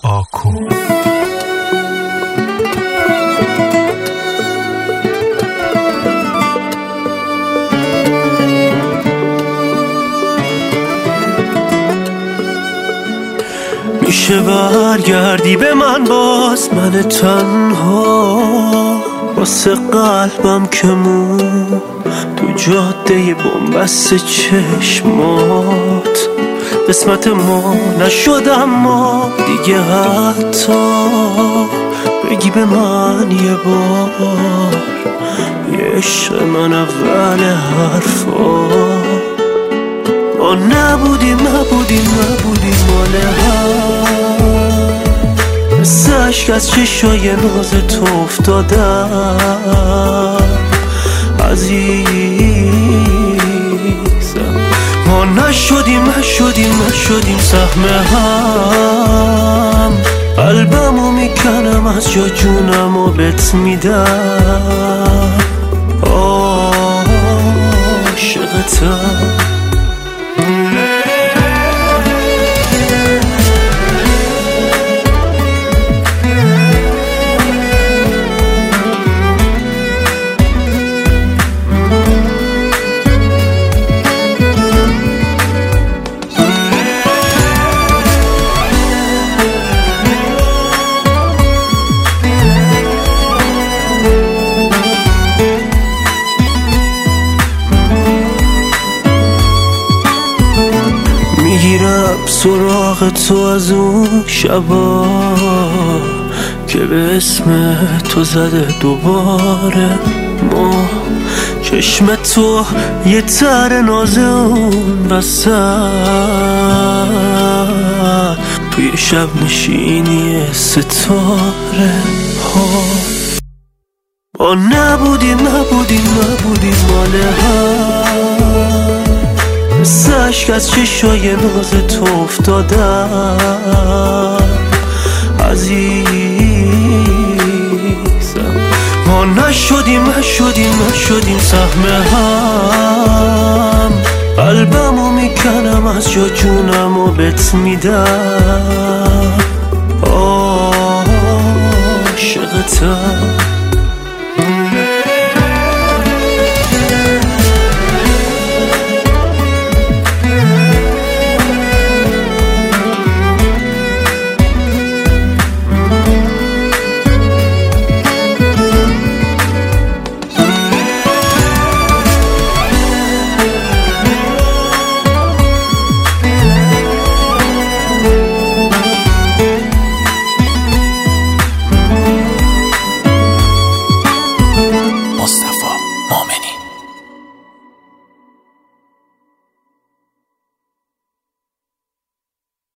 آکو. میشه برگردی به من باز، من تنها واسه قلبم که مون تو جاده بنبست چشمات. قسمت ما نشد اما دیگه حتی بگی به من یه بار یه عشق من اول حرفا. ما نبودیم مال هم، مثل عشق از چشای ناز تو افتادم عزیزم. ما نشدیم سهم هم، قلبمو میکنم از جا جونمو بهت میدم، عاشقتم. میگیرم سراغ تو از اون شبا که به اسم تو زده دوباره ما. چشم تو یه تر نازون وسط توی شب نشینی ستاره ها. ما نبودیم مال هم، مثل عشق از چشای ناز تو افتادم عزیزم. ما نشدیم سهم هم، قلبمو میکنم از جا جونمو بهت میدم، عاشقتم.